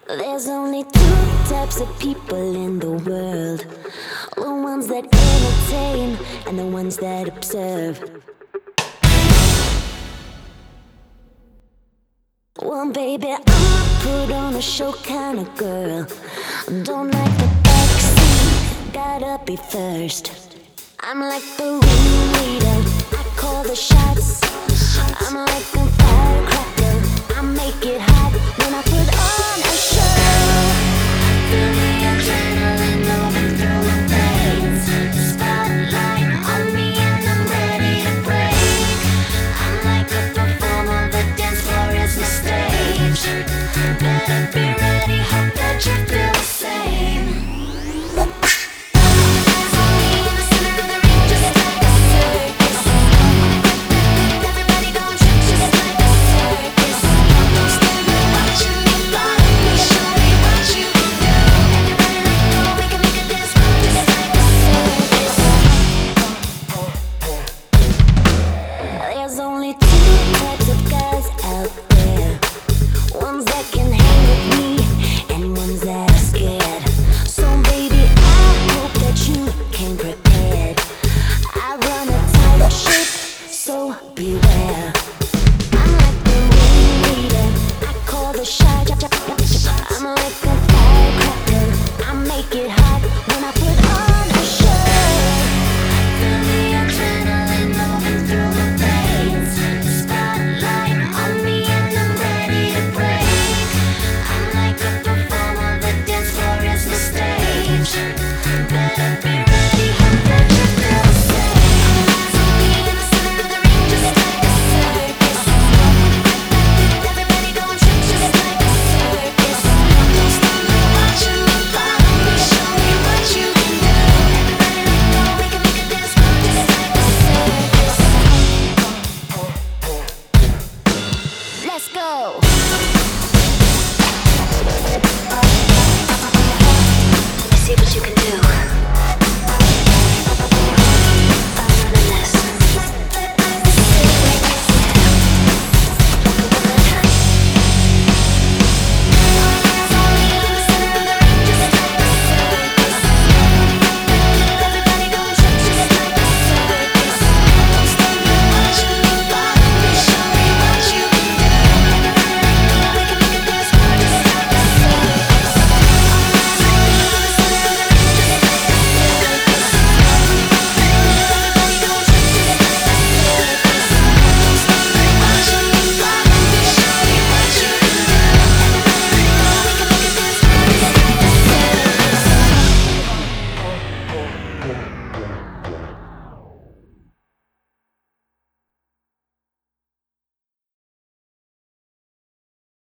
There's only two types of people in the world: the ones that entertain and the ones that observe. Well, baby, I'm a put on a show kind of girl. Don't like the backseat, gotta be first. I'm like the ringleader, I call the shots. I'm like a firecracker, I make it hot when I put on a show. Feel the adrenaline moving through my veins. Spotlight on me and I'm ready to break. I'm like a performer, the dance floor is the stage. Better be ready, hope that you're